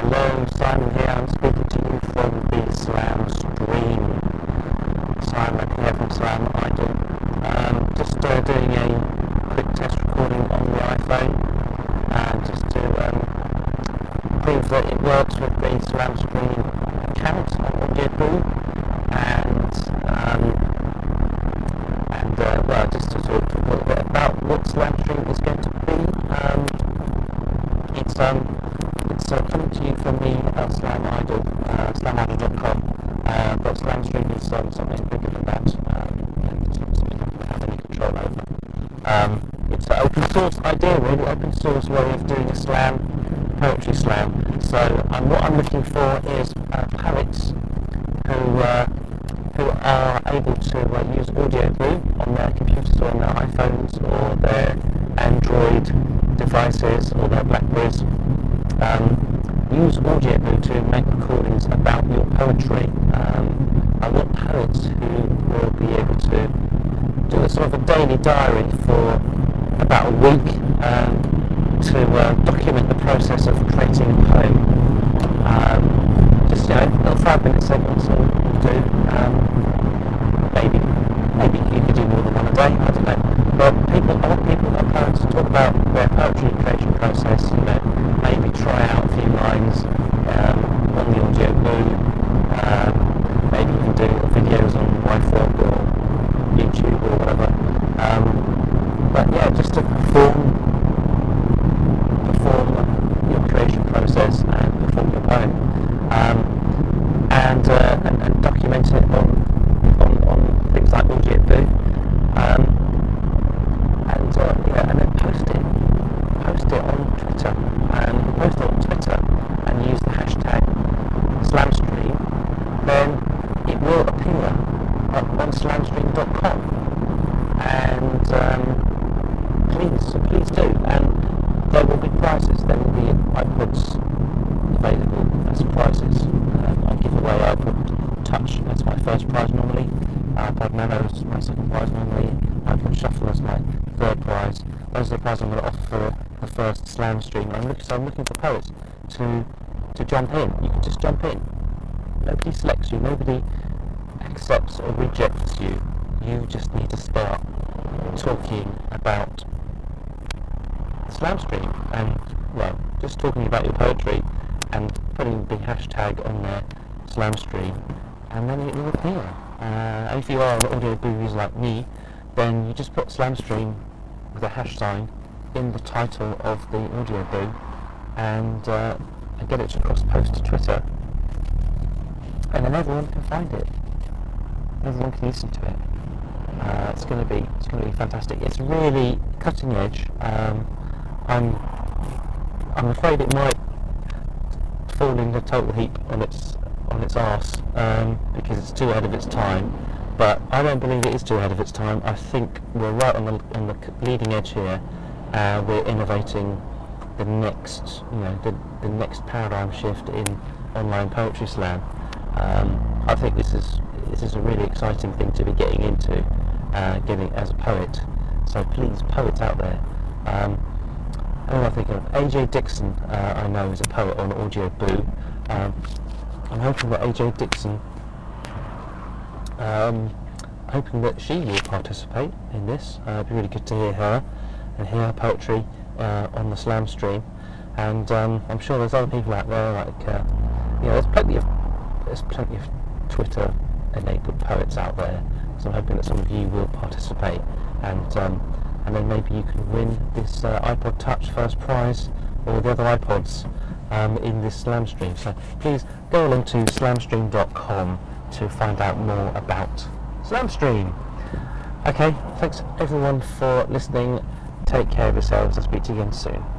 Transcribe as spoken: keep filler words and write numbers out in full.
Hello, Simon here. I'm speaking to you from the Slam stream. Simon here from Slam Idol. Um, just uh, doing a quick test recording on the iPhone, uh, just to um, prove that it works with the Slam stream account on Audioboo, and um, and uh, well, just to sort of talk a little bit about what Slam stream is going to be. Um, it's um. It's uh, coming to you from the uh, Slam Idol, uh, slam idol dot com, uh, but Slam Stream is um, something bigger than that, um, and it's not something I have any control over. Um, it's an open source idea, really, open source way of doing a slam, poetry slam. So um, what I'm looking for is uh, poets who uh, who are able to uh, use Audioboo on their computers or on their iPhones or their Android devices or their Blackberries. Um, use Audioboo to make recordings about your poetry. Um, I want poets who will be able to do a sort of a daily diary for about a week um, to uh, document the process of creating a poem. Um, just, you know, little five minute segments will do. Um, maybe, maybe you could do more than one a day, I don't know. But people, I want people, uh, poets to talk about their poetry creation process, you know, maybe try out a few lines um, on the Audioboo. Um, maybe you can do videos on YFrog or YouTube or whatever. Um, but yeah, just to perform, perform your creation process and perform your poem, um, and, uh, and and document it on on, on things like Audioboo. Um, and uh, yeah, and then post it, post it on Twitter. And post it on Twitter and use the hashtag SlamStream, then it will appear up on slam stream dot com. And um, please, please do. And there will be prizes. There will be iPods available as prizes. Um, I give away iPod Touch as my first prize normally. iPod Nano is my second prize normally. iPod Shuffle is my third prize. Those are the prizes I'm going to offer for the first Slam stream. I'm looking, so I'm looking for poets to to jump in. You can just jump in. Nobody selects you. Nobody accepts or rejects you. You just need to start talking about Slam stream and, well, just talking about your poetry and putting the hashtag on their Slam stream, and then it will appear. Uh, if you are an Audioboo user like me, then you just put Slam stream with a hash sign in the title of the Audioboo, and uh, get it to cross-post to Twitter, and then everyone can find it. Everyone can listen to it. Uh, it's going to be it's going to be fantastic. It's really cutting edge. Um, I'm I'm afraid it might fall in a total heap on its on its arse um, because it's too ahead of its time. But I don't believe it is too ahead of its time. I think we're right on the on the leading edge here. Uh, we're innovating the next, you know, the, the next paradigm shift in online poetry slam. Um, I think this is this is a really exciting thing to be getting into, uh, getting as a poet. So please, poets out there. Um, who am I thinking of? A J Dixon, uh, I know, is a poet on Audioboo. Um, I'm hoping that A J Dixon. Um, hoping that she will participate in this. Uh, it'd be really good to hear her and hear her poetry uh, on the Slam stream. And um, I'm sure there's other people out there, like uh, you know, there's plenty of there's plenty of Twitter-enabled poets out there. So I'm hoping that some of you will participate, and um, and then maybe you can win this uh, iPod Touch first prize or the other iPods um, in this Slam stream. So please go along to slam stream dot com to find out more about Slam stream. Okay, thanks everyone for listening. Take care of yourselves. I'll speak to you again soon.